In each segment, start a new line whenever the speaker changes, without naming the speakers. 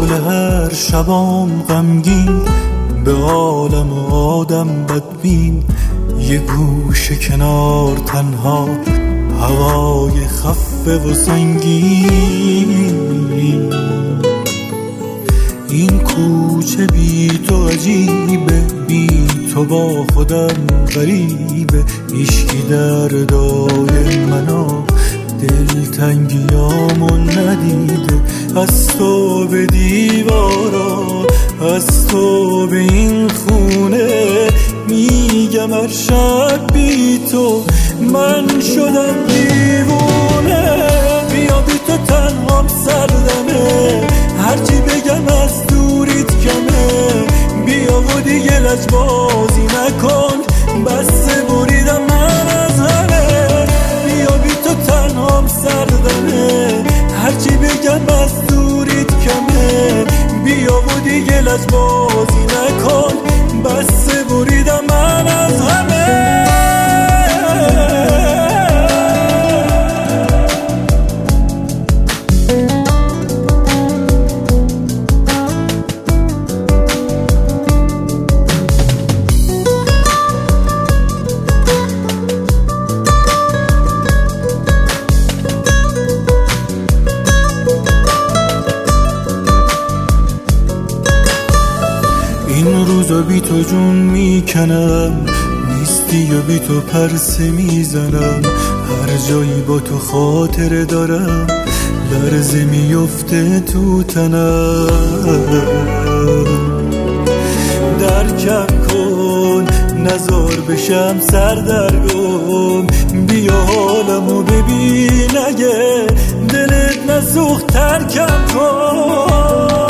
حال هر شبام غمگین، به عالم آدم بدبین، یه گوشه کنار تنها، هوای خفه و سنگین. این کوچه بی تو عجیبه، بی تو با خودم غریبه، هیچکی دردای منو دلتنگیامو ندیده. از تو به دیوارا، از تو به این خونه، میگم هر شب بی تو من شدم دیوونه. بیا بی تو تنهام سردمه، هرچی بگم از دوریت کمه. بیا و دیگه لجبازی نکن، بس بریدم من از همه. بیا بی تو تنهام سردمه، هرچی بگم از دوریت کمه. بیا و دیگه لجبازی نکن، بس بریدم من از همه. این روزا بی تو جون میکنم، نیستی و بی تو پرسه میزنم. هر جایی با تو خاطره دارم، لرزه میفته تو تنم. درکم کن نزار بشم سردرگم، بیا حالمو ببین اگه دلت نسوخت ترکم کن.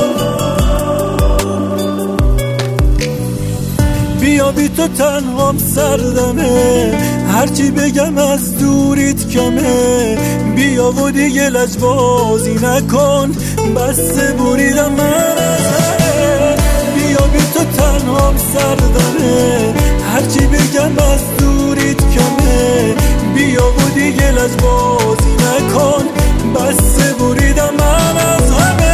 بیا بی تو تنهام سردمه، هرچی بگم از دوریت کمه. بیا و دیگه لجبازی نکن، بس بریدم من از همه. بیا بی تو تنهام سردمه، هرچی بگم از دوریت کمه. بیا و دیگه لجبازی نکن، بس بریدم من از همه.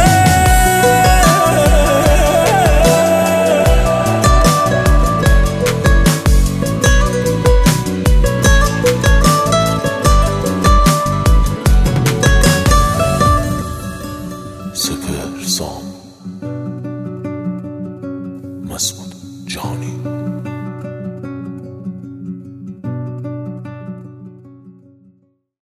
سپر سام